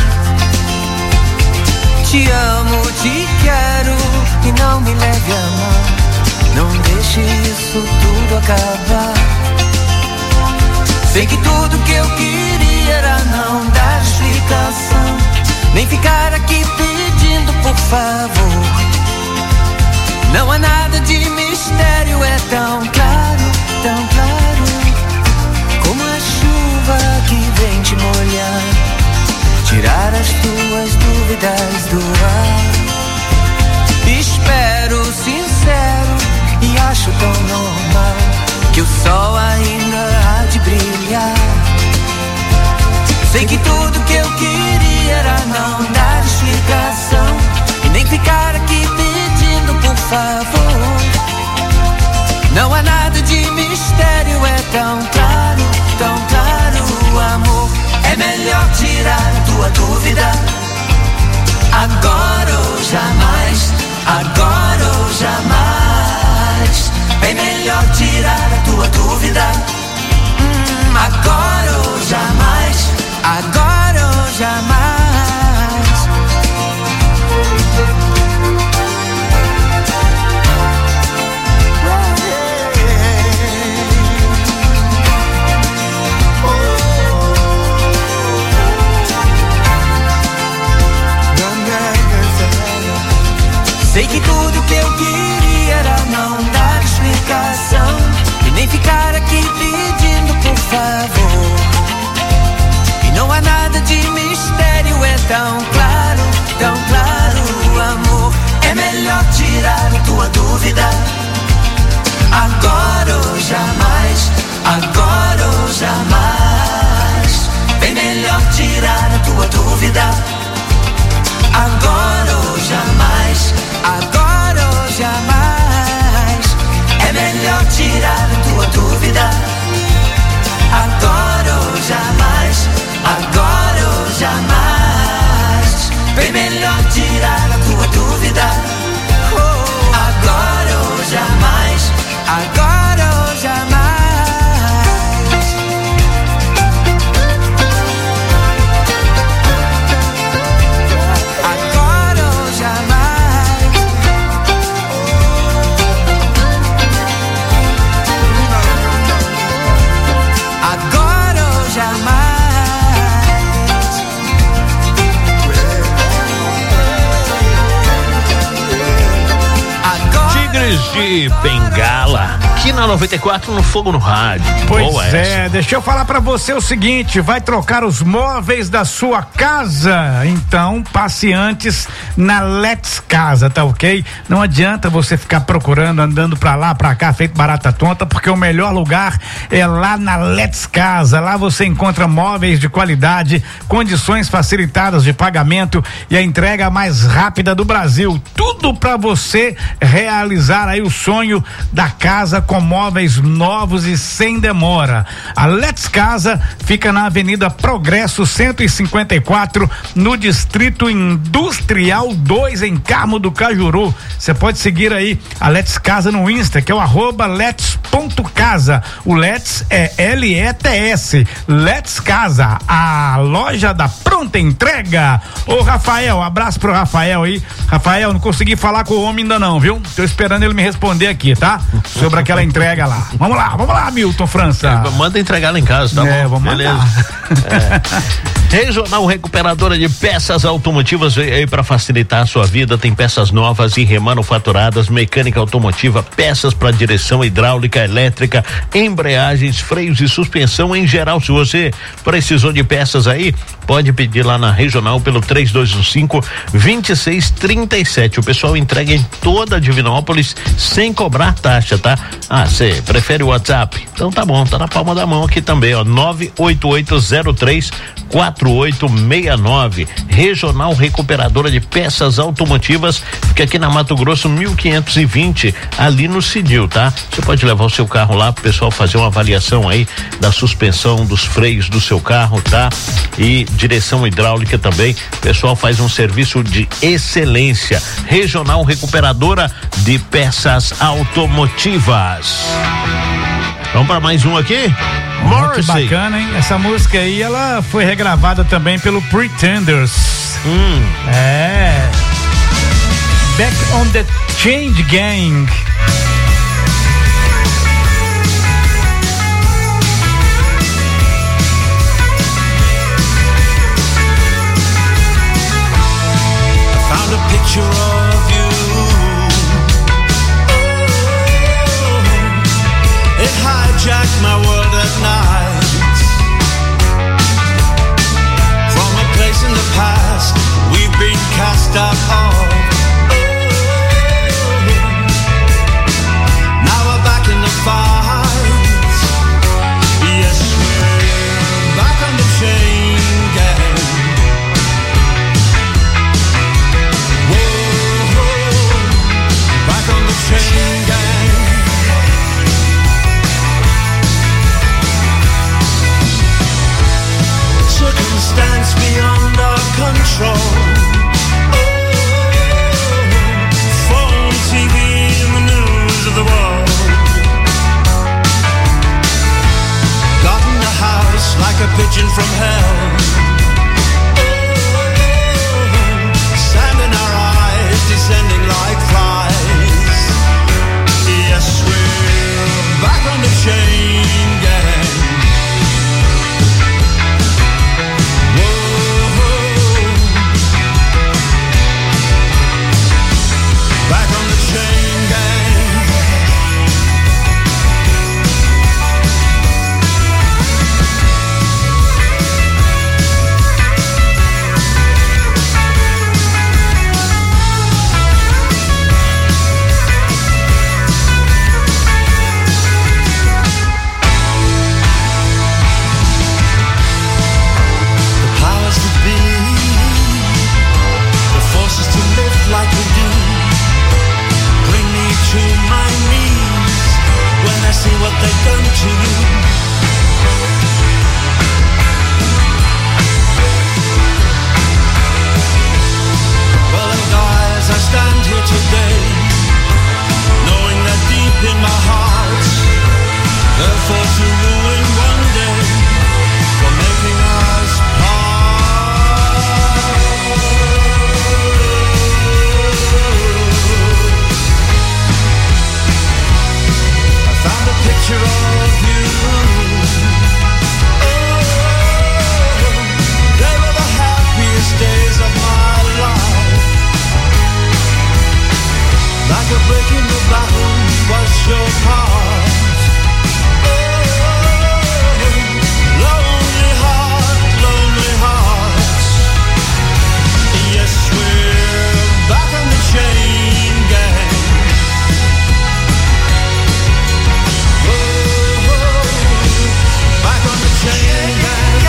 Te amo, te quero e não me leve a mal. Não deixe isso tudo acabar. Sei que tudo que eu queria era não dar explicação, nem ficar aqui pedindo por favor. Não há nada de mistério, é tão claro, tão claro, como a chuva que vem te molhar, tirar as tuas dúvidas do ar. Espero sincero e acho tão normal que o sol ainda há de brilhar. Sei que tudo que eu queria era não dar explicação e nem ficar aqui pedindo por favor. Não há nada de mistério, é tão claro, tão claro, amor. É melhor tirar a tua dúvida, agora ou jamais, agora ou jamais. É melhor tirar a tua dúvida, hum, agora ou jamais, agora ou jamais. Sei que tudo que eu queria era não dar explicação e nem ficar aqui pedindo por favor. E não há nada de mistério, é tão claro, tão claro, amor. É melhor tirar a tua dúvida, agora ou jamais, agora ou jamais. Bem melhor tirar a tua dúvida, agora ou jamais, agora ou jamais. É melhor tirar a tua dúvida, agora ou jamais, agora ou jamais. Bem melhor tirar a tua dúvida, oh, agora ou jamais, agora ou jamais. De Bengala, aqui na noventa e quatro no Fogo no Rádio. Pois Boa é, essa. Deixa eu falar pra você o seguinte: vai trocar os móveis da sua casa? Então passe antes na Let's Casa, tá ok? Não adianta você ficar procurando, andando pra lá, pra cá, feito barata tonta, porque o melhor lugar é lá na Let's Casa. Lá você encontra móveis de qualidade, condições facilitadas de pagamento e a entrega mais rápida do Brasil. Tudo pra você realizar aí o sonho da casa com móveis novos e sem demora. A Let's Casa fica na Avenida Progresso cento e cinquenta e quatro, no Distrito Industrial dois, em Carmo do Cajuru. Você pode seguir aí a Let's Casa no Insta, que é o arroba Let's ponto casa. O Let's é L E T S. Let's Casa, a loja da pronta entrega. Ô Rafael, abraço pro Rafael aí. Rafael, não consegui falar com o homem ainda não, viu? Tô esperando ele me responder aqui, tá? Sobre aquela aquela entrega lá. Vamos lá, vamos lá, Milton França. É, manda entregar lá em casa, tá é, bom? Vamos Beleza. É. Regional Recuperadora de Peças Automotivas veio aí para facilitar a sua vida. Tem peças novas e remanufaturadas, mecânica automotiva, peças para direção hidráulica, elétrica, embreagens, freios e suspensão em geral. Se você precisou de peças aí, pode pedir lá na Regional pelo três dois um cinco, dois seis três sete. O pessoal entrega em toda a Divinópolis sem cobrar taxa, tá? Ah, você prefere o WhatsApp? Então tá bom, tá na palma da mão aqui também, ó, nove oito oito zero três quatro oito seis nove. Regional Recuperadora de Peças Automotivas, fica aqui na Mato Grosso mil quinhentos e vinte, ali no Cidil, tá? Você pode levar o seu carro lá pro pessoal fazer uma avaliação aí da suspensão, dos freios do seu carro, tá? E direção hidráulica também. O pessoal faz um serviço de excelência. Regional Recuperadora de Peças Automotivas. Vamos para mais um aqui? Oh, que bacana, hein? Essa música aí, ela foi regravada também pelo Pretenders. Hum. É. Back on the Change Gang. Found a picture of you. Oh, it hijacked my world at night. From a place in the past we've been cast out of. Oh, now we're back in the fight. Yes, we're back on the chain gang. Back on the chain gang. Circumstance beyond our control. Oh, phone, T V, and the news of the world. Got in the house like a pigeon from hell. Oh, sand in our eyes, descending like flies. Yes, we're back on the chain gang. Whoa, back on the chain gang. Like we do, bring me to my knees when I see what they've done to you. Well, guys, I stand here today, knowing that deep in my heart, they're for to ruin one day, for making us part. Found a picture of you. Oh, they were the happiest days of my life. Like a break in the battle was your part. Oh, lonely heart, lonely hearts. Yes, we're back on the chain gang. Back on the chain gang.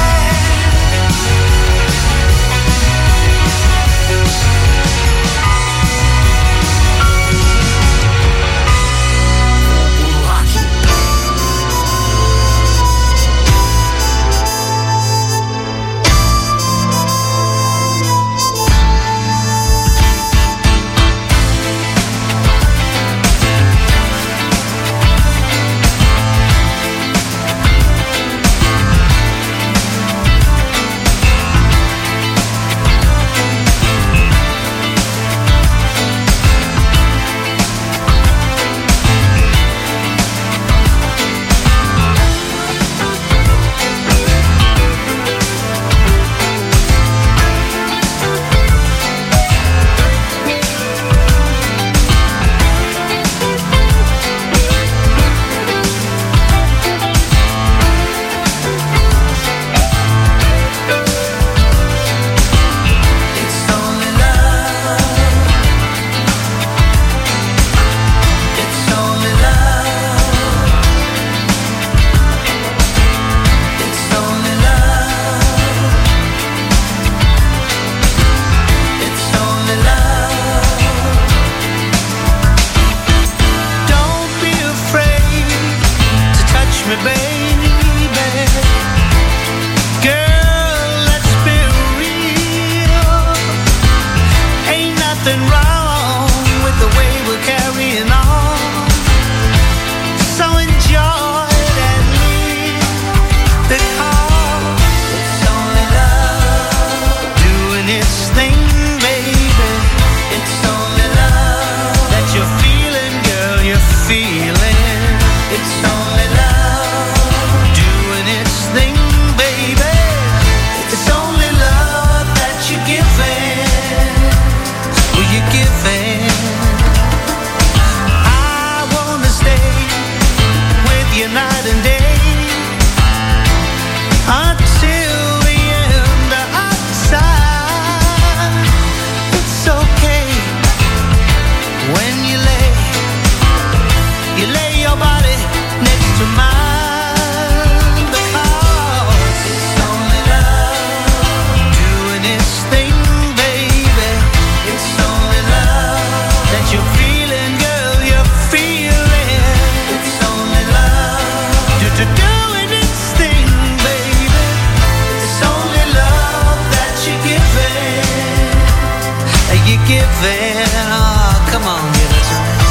moving. Oh, come on, give it to me.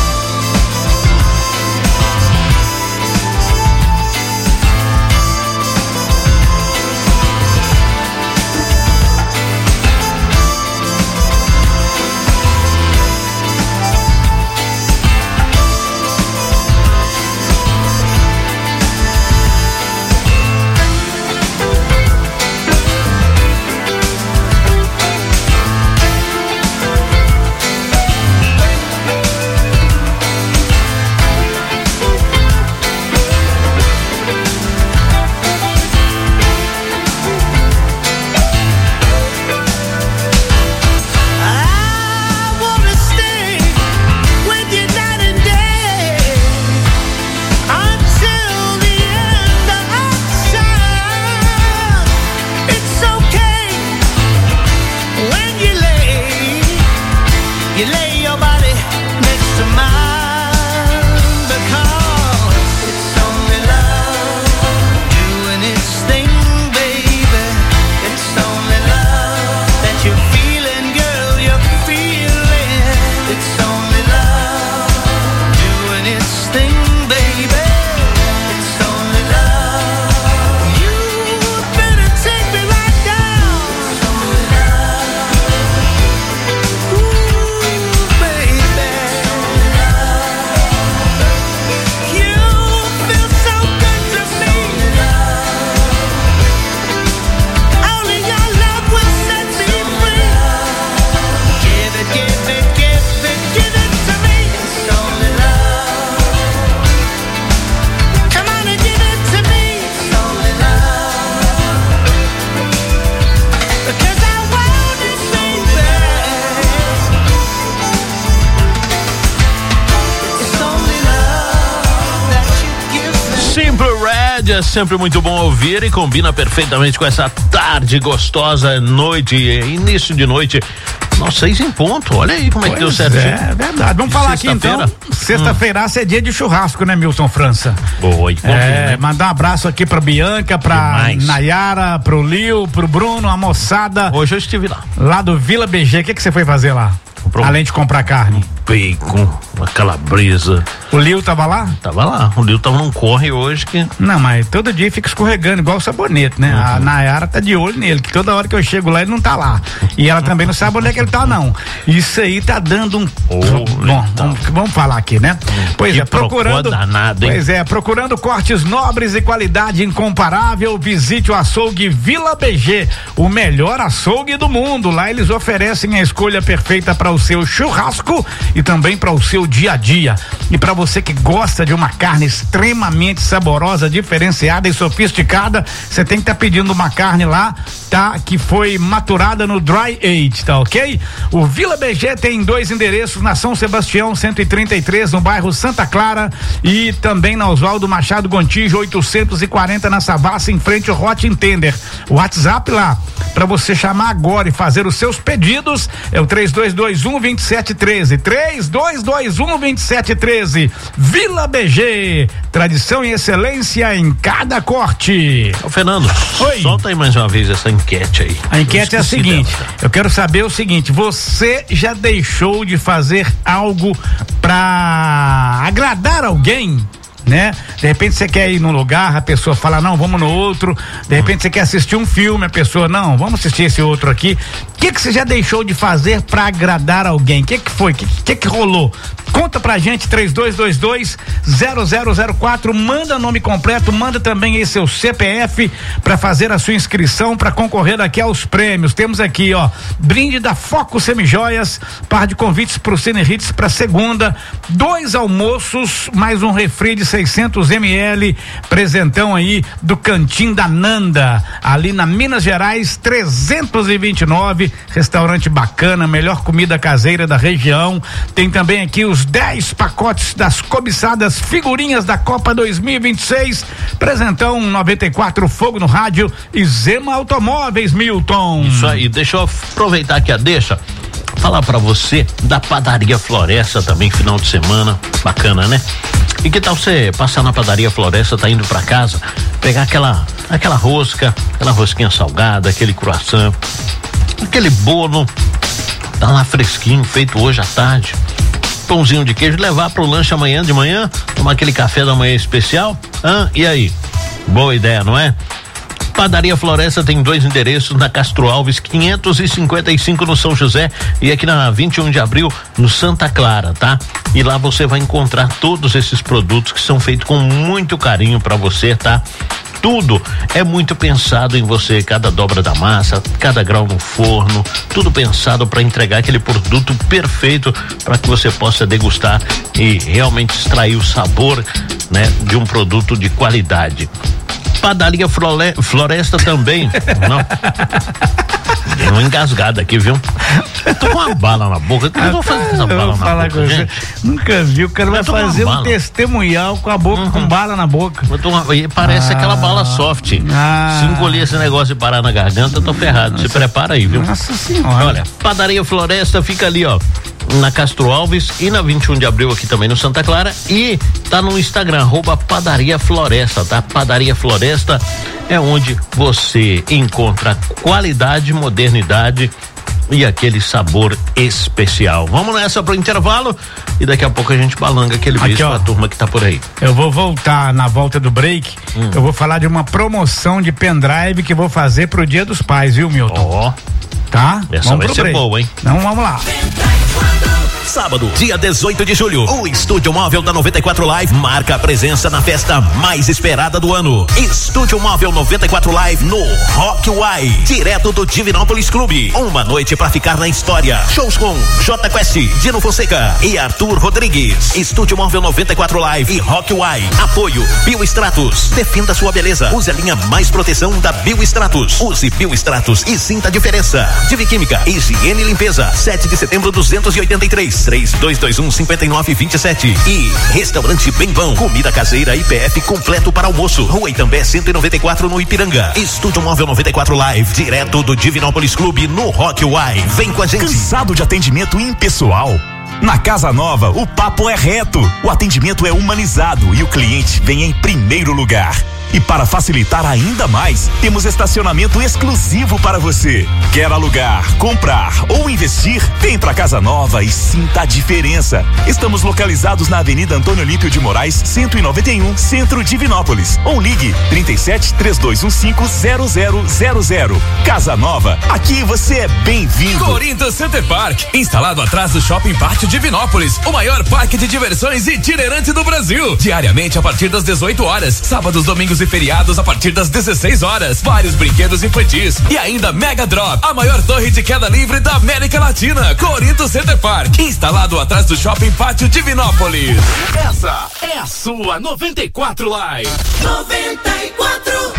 É sempre muito bom ouvir e combina perfeitamente com essa tarde gostosa, noite, início de noite. Nossa, seis em ponto, olha aí como pois é que deu certinho. É verdade, vamos falar aqui então, sexta-feira hum. é dia de churrasco, né, Milton França? Oi, é, né? Mandar um abraço aqui pra Bianca, pra Demais. Nayara, pro Lio, pro Bruno, a moçada. Hoje eu estive lá. Lá do Vila B G, o que que você foi fazer lá? Comprou Além de comprar carne. Bacon, uma calabresa. O Lio tava lá? Tava lá. O Lio tava num corre hoje que. Não, mas todo dia fica escorregando, igual o sabonete, né? Uhum. A Nayara tá de olho nele, que toda hora que eu chego lá ele não tá lá. E ela também não sabe onde é que ele tá, não. Isso aí tá dando um. Oh, Bom, vamos, vamos falar aqui, né? Pois que é, procurando. Danado, pois é, procurando cortes nobres e qualidade incomparável, visite o açougue Vila B G, o melhor açougue do mundo. Lá eles oferecem a escolha perfeita para o seu churrasco e também para o seu dia a dia. E para você que gosta de uma carne extremamente saborosa, diferenciada e sofisticada, você tem que estar tá pedindo uma carne lá, tá? Que foi maturada no Dry Age, tá ok? O Vila B G tem dois endereços, na São Sebastião cento e trinta e três, no bairro Santa Clara, e também na Oswaldo Machado Gontijo oitocentos e quarenta, na Savassi, em frente ao Hot Intender. O WhatsApp lá para você chamar agora e fazer os seus pedidos é o três dois dois um, dois sete um três, três dois dois um, dois sete um três. Vila B G, tradição e excelência em cada corte. Ô Fernando, Oi. solta aí mais uma vez essa enquete aí. A enquete é a seguinte, dela, eu quero saber o seguinte, você já deixou de fazer algo pra agradar alguém? Né? De repente você quer ir num lugar, a pessoa fala, não, vamos no outro. De repente você quer assistir um filme, a pessoa, não, vamos assistir esse outro aqui. O que que você já deixou de fazer pra agradar alguém? O que que foi? O que, que que rolou? Conta pra gente, três dois dois dois, zero zero zero quatro, manda nome completo, manda também aí seu C P F pra fazer a sua inscrição pra concorrer aqui aos prêmios. Temos aqui, ó, brinde da Foco Semijoias, par de convites pro Cine Hits pra segunda, dois almoços, mais um refri de seiscentos mililitros, presentão aí do Cantinho da Nanda, ali na Minas Gerais trezentos e vinte e nove, restaurante bacana, melhor comida caseira da região. Tem também aqui os dez pacotes das cobiçadas figurinhas da Copa dois mil e vinte e seis, presentão noventa e quatro, Fogo no Rádio e Zema Automóveis, Milton. Isso aí, deixa eu aproveitar aqui a deixa, falar pra você da Padaria Floresta também, final de semana, bacana, né? E que tal você passar na Padaria Floresta, tá indo pra casa, pegar aquela, aquela rosca, aquela rosquinha salgada, aquele croissant, aquele bolo, tá lá fresquinho, feito hoje à tarde. Pãozinho de queijo, levar pro lanche amanhã de manhã, tomar aquele café da manhã especial. Ah, e aí? Boa ideia, não é? Padaria Floresta tem dois endereços, na Castro Alves quinhentos e cinquenta e cinco no São José e aqui na vinte e um de abril no Santa Clara, tá? E lá você vai encontrar todos esses produtos que são feitos com muito carinho para você, tá? Tudo é muito pensado em você, cada dobra da massa, cada grau no forno, tudo pensado para entregar aquele produto perfeito para que você possa degustar e realmente extrair o sabor, né, de um produto de qualidade. Padaria Flore, Floresta também. Não. Deu uma engasgada aqui, viu? Tô com uma bala na boca. O que eu vou fazer com essa bala na boca, gente? Nunca vi, o cara vai fazer um testemunhal com a boca uhum. com bala na boca. Uma, parece ah, aquela bala soft. Ah, Se engolir esse negócio e parar na garganta, eu tô ferrado. Nossa, se prepara aí, viu? Nossa senhora. Olha, Padaria Floresta fica ali, ó, na Castro Alves e na vinte e um de abril aqui também no Santa Clara, e tá no Instagram, arroba Padaria Floresta, tá? Padaria Floresta é onde você encontra qualidade, modernidade e aquele sabor especial. Vamos nessa pro intervalo e daqui a pouco a gente balanga aquele beijo pra turma que tá por aí. Eu vou voltar na volta do break, hum. eu vou falar de uma promoção de pendrive que eu vou fazer pro Dia dos Pais, viu, Milton? Ó. Oh. Tá? Essa vamos vai ser break. Boa, hein? Então vamos lá. Sábado, dia dezoito de julho, o Estúdio Móvel da noventa e quatro Live marca a presença na festa mais esperada do ano. Estúdio Móvel noventa e quatro Live no Rock Y, direto do Divinópolis Clube. Uma noite pra ficar na história. Shows com J Quest, Dino Fonseca e Arthur Rodrigues. Estúdio Móvel noventa e quatro Live e Rock Y. Apoio Biostratus. Defenda sua beleza. Use a linha mais proteção da Biostratus. Use Biostratus e sinta a diferença. Divi Química, Higiene e Limpeza. sete de setembro duzentos e oitenta e três. três dois dois um, cinco nove dois sete. E Restaurante Bem Bom, comida caseira I P F completo para almoço. Rua Itambé cento e noventa e quatro no Ipiranga. Estúdio Móvel noventa e quatro Live, direto do Divinópolis Clube no Rock Y. Vem com a gente. Cansado de atendimento impessoal? Na Casa Nova, o papo é reto, o atendimento é humanizado e o cliente vem em primeiro lugar. E para facilitar ainda mais, temos estacionamento exclusivo para você. Quer alugar, comprar ou investir? Vem pra Casa Nova e sinta a diferença. Estamos localizados na Avenida Antônio Olímpio de Moraes, cento e noventa e um, Centro Divinópolis. Ou ligue trinta e sete, três dois um cinco, zero zero zero zero. Casa Nova, aqui você é bem-vindo. Corinthians Center Park, instalado atrás do Shopping Pátio Divinópolis, o maior parque de diversões itinerante do Brasil. Diariamente a partir das dezoito horas, sábados, domingos e feriados a partir das dezesseis horas. Vários brinquedos infantis e ainda Mega Drop, a maior torre de queda livre da América Latina. Corinthians Center Park, instalado atrás do Shopping Pátio Divinópolis. Essa é a sua noventa e quatro Live. noventa e quatro.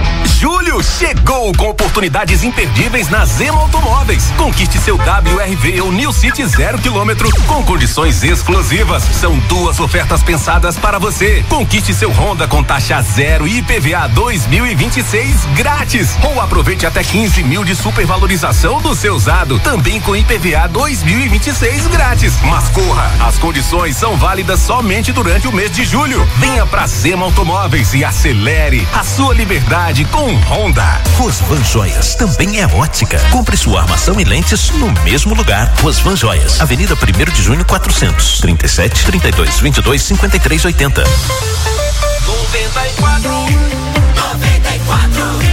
Julho chegou com oportunidades imperdíveis na Zema Automóveis. Conquiste seu W R V ou New City zero quilômetro com condições exclusivas. São duas ofertas pensadas para você. Conquiste seu Honda com taxa zero e I P V A dois mil e vinte e seis grátis. Ou aproveite até quinze mil de supervalorização do seu usado, também com I P V A dois mil e vinte e seis grátis. Mas corra, as condições são válidas somente durante o mês de julho. Venha pra Zema Automóveis e acelere a sua liberdade com Honda. Rosvan Joias também é ótica. Compre sua armação e lentes no mesmo lugar. Rosvan Joias, Avenida primeiro de junho quatrocentos, trinta e sete, trinta e dois, vinte e dois, cinquenta e três, oitenta. noventa e quatro, noventa e quatro.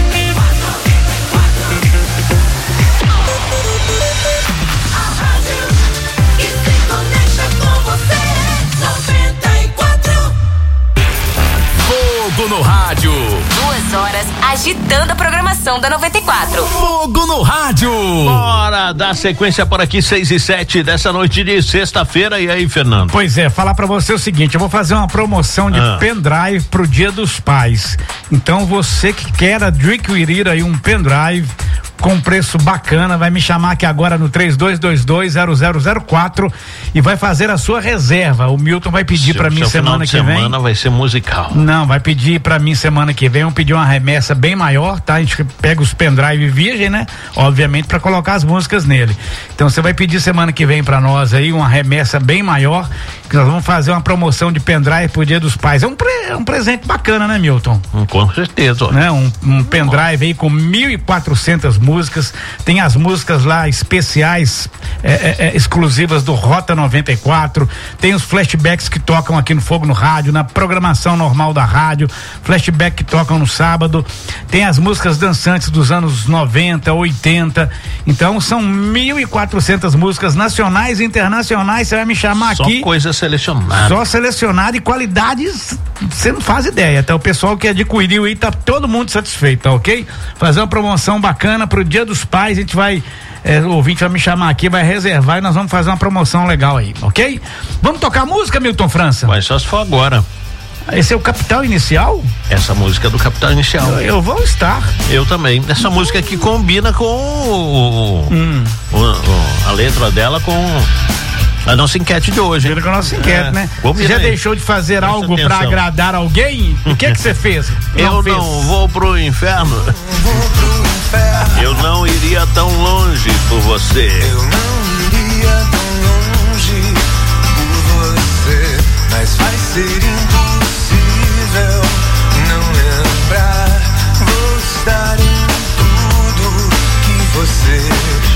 Fogo no rádio. Duas horas agitando a programação da noventa e quatro. Fogo no rádio. Bora dar sequência por aqui, seis e sete dessa noite de sexta-feira. E aí, Fernando? Pois é, falar pra você o seguinte: eu vou fazer uma promoção de ah. pendrive pro Dia dos Pais. Então você que quer adquirir aí um pendrive com preço bacana, vai me chamar aqui agora no três dois dois dois, zero zero zero quatro e vai fazer a sua reserva. O Milton vai pedir para mim semana que vem. Semana vai ser musical. Não, vai pedir para mim semana que vem, vamos pedir uma remessa bem maior, tá? A gente pega os pendrive virgem, né? Obviamente para colocar as músicas nele. Então você vai pedir semana que vem para nós aí uma remessa bem maior, que nós vamos fazer uma promoção de pendrive pro Dia dos Pais. É um, pre, é um presente bacana, né, Milton? Hum, com certeza. Ó. Né? Um, um pendrive aí com mil e quatrocentas músicas, tem as músicas lá especiais, é, é, é, exclusivas do Rota noventa e quatro, tem os flashbacks que tocam aqui no Fogo no Rádio, na programação normal da rádio, flashback que tocam no sábado, tem as músicas dançantes dos anos noventa, oitenta, então são mil e quatrocentas músicas nacionais e internacionais, você vai me chamar Só aqui. Só coisa selecionada. Só selecionada e qualidades, você não faz ideia, até o pessoal que adquiriu aí tá todo mundo satisfeito, tá ok? Fazer uma promoção bacana pro Dia dos Pais, a gente vai, é, o ouvinte vai me chamar aqui, vai reservar e nós vamos fazer uma promoção legal aí, ok? Vamos tocar música, Milton França? Mas só se for agora. Esse é o Capital Inicial? Essa música é do Capital Inicial. Eu, eu vou estar. Eu também. Essa música aqui combina com o, hum. o, o, a letra dela com a nossa enquete de hoje. Com a nossa enquete, é. né? Você já aí. deixou de fazer Presta algo para agradar alguém? O que que você fez? Eu não, fez? não vou pro inferno. Vou pro inferno. Eu não iria tão longe por você. Eu não iria tão longe por você, mas vai ser impossível não lembrar. Vou estar em tudo que você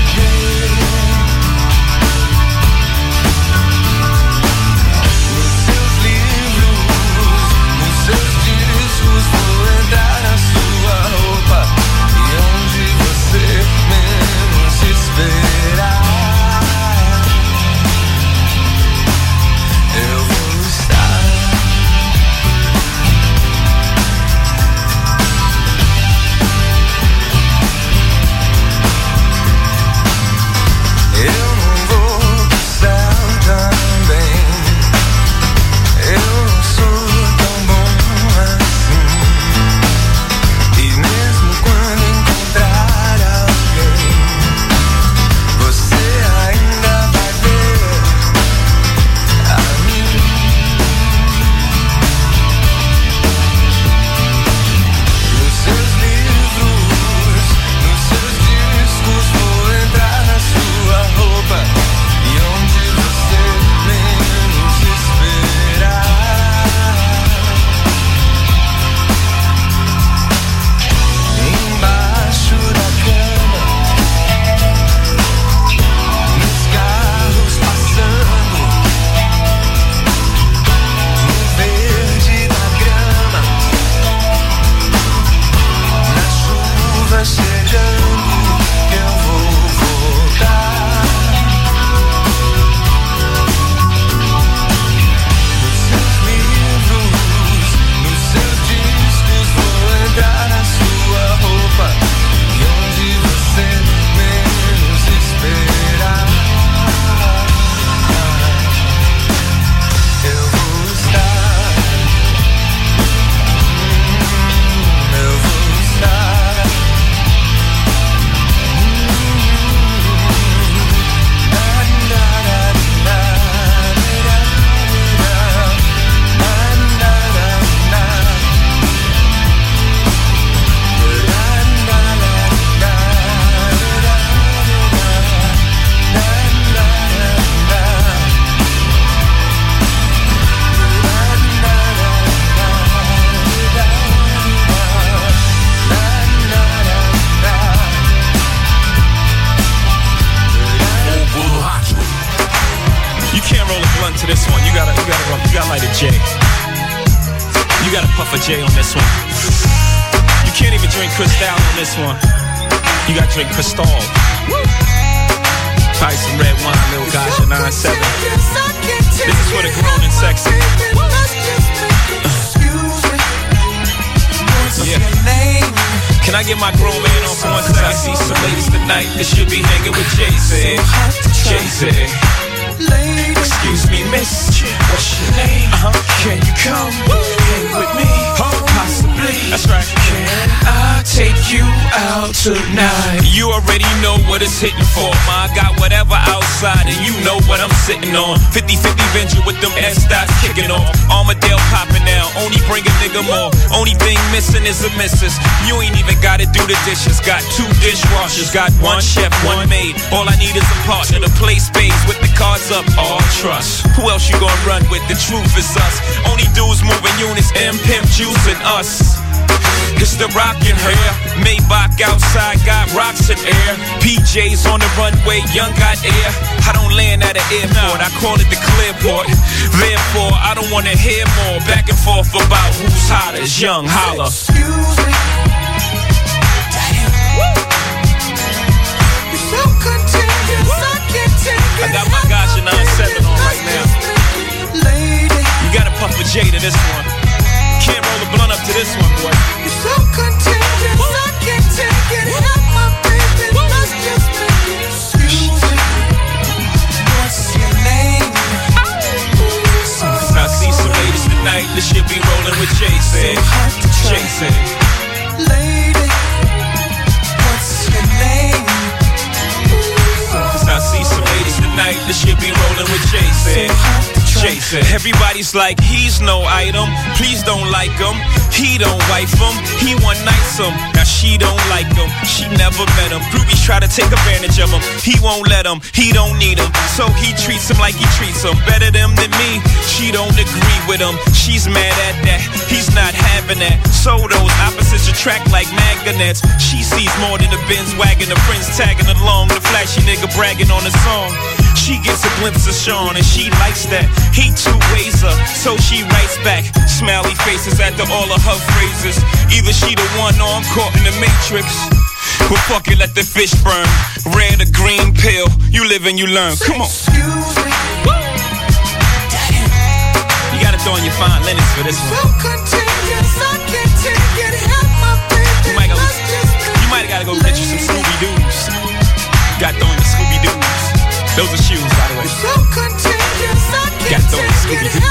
J on this one. You can't even drink Cristal on this one. You gotta drink Cristal. Probably some red wine, little guys, your nine seven. This is for the grown and sexy. Yeah. Can I get my grown man on for one second? I see some ladies tonight that should be hanging with Jay-Z. Jay-Z. Excuse me, miss, what's your name? Uh-huh. Can you come hang with me? Oh, possibly. That's right. Can I take you out tonight? You already know what it's hitting for, ma. I got whatever outside and you know what I'm sitting on. fifty-fifty venture with them S-dots kicking off. Armadale popping now, only bring a nigga more. Only thing missing is a missus. You ain't even gotta do the dishes. Got two dishwashers, got one chef, one maid. All I need is a partner to play spades with the cards up, all trust. Who else you gonna run with? The truth is us. Only dudes moving units, M Pimp juicing us. It's the rockin' hair. Maybach outside, got rocks in air. P Js on the runway, young got air. I don't land at an airport, I call it the clearport. Therefore, I don't wanna hear more back and forth about who's hottest. Young holla. Excuse me. Damn. You're so contagious, I can't take it. I got my Gotcha nine seven on right now. Lady. You gotta puff a J to this one. Can't roll a blunt up to this one, boy. You're so contagious, I can't take it. Help my baby, let's just make it. Excuse me. What's your name? I see some ladies tonight, this shit be rolling with Jason. Jason. Lady, what's your name? I see some ladies tonight, this shit be rolling with Jason. Jason. Everybody's like, he's no item. Please don't like him. He don't wife him. He one nights him. Now she don't like him. She never met him. Groupies try to take advantage of him. He won't let him. He don't need him. So he treats him like he treats him. Better them than me. She don't agree with him. She's mad at that. He's not having that. So those opposites attract like magnets. She sees more than the Benz wagon. The friends tagging along. The flashy nigga bragging on the song. She gets a glimpse of Sean and she likes that. He two ways her, so she writes back. Smiley faces after all of her phrases. Either she the one or I'm caught in the matrix. Well, fuck it, let the fish burn. Red or green pill, you live and you learn. Come on. Excuse me. Damn. You gotta throw in your fine linens for this one. So contagious, I can't take it. Help my baby, You might, go, let's just make you might gotta go get you some Scooby-Doos. Got throwing your Scooby-Doos. Those are shoes, by the way. So contagious, I Got can't those take it. Scooby-Doos.